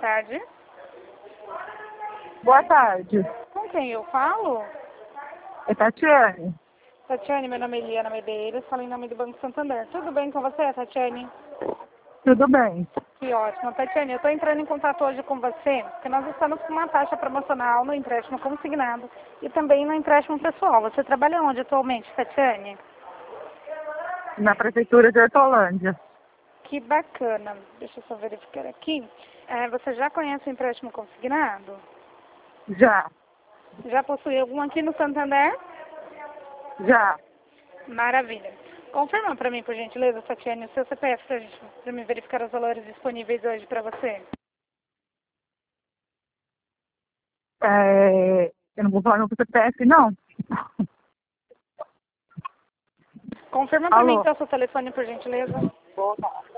tarde. Boa tarde. Com quem eu falo? É Tatiane. Tatiane, meu nome é Eliana Medeiros, falo em nome do Banco Santander. Tudo bem com você, Tatiane? Tudo bem. Que ótimo. Tatiane, eu estou entrando em contato hoje com você, porque nós estamos com uma taxa promocional no empréstimo consignado e também no empréstimo pessoal. Você trabalha onde atualmente, Tatiane? Na prefeitura de Hortolândia. Que bacana. Deixa eu só verificar aqui. Você já conhece o empréstimo consignado? Já. Já possui algum aqui no Santander? Já. Maravilha. Confirma para mim, por gentileza, Tatiane, o seu CPF para me verificar os valores disponíveis hoje para você. Eu não vou falar meu CPF, não. Confirma para mim Alô? que é o seu telefone, por gentileza.